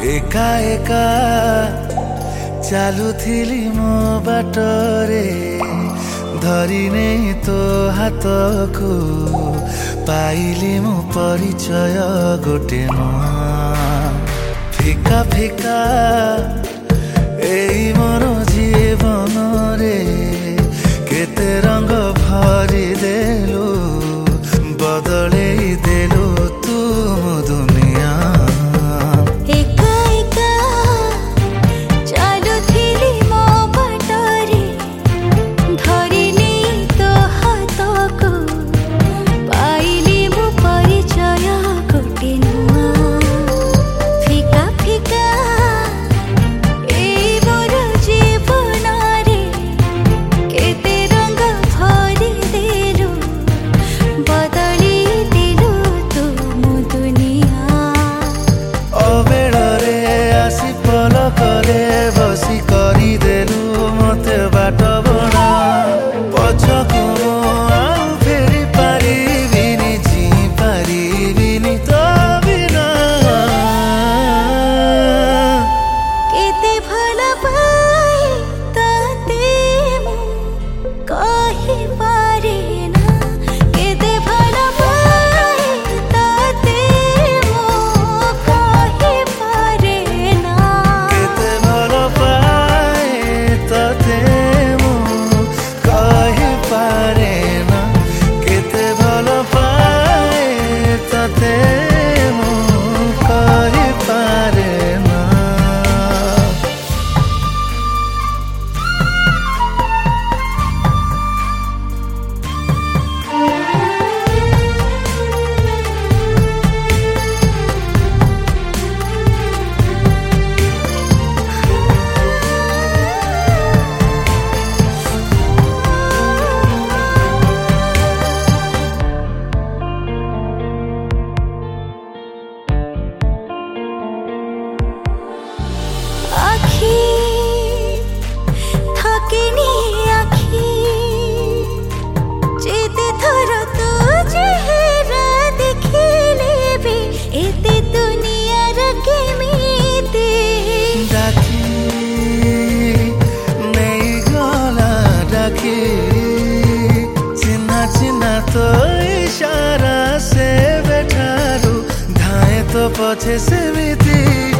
एका एका चालुथिली मो बाटरे धरी नहीं तो हाथ को पाइली मो परिचय गोटे नुआ फिका फिका एई मोर जीवन रे केते रंग भरी देलु बदले देलु तू मो दुनिया बसी करी देलु मते बाट बना पछकु फेरी पारिबिनी जी पारिबिनी तो बिना केते भला पाए ताते मु कहि पारे ना केते भला पाए ताते मु कहि पारे ना केते भला पाए ताते मु कहि पारे ना केते भला पाए ताते मु कहि पारे ना थकेनी आखी जेते थर तो चेहरा देखिले भी एते दुनिया रखे मीते डाकी नहीं गला डाकी चिन्हा चिन्हा तो इशारा से बैठारू धाए तो पछे से मिती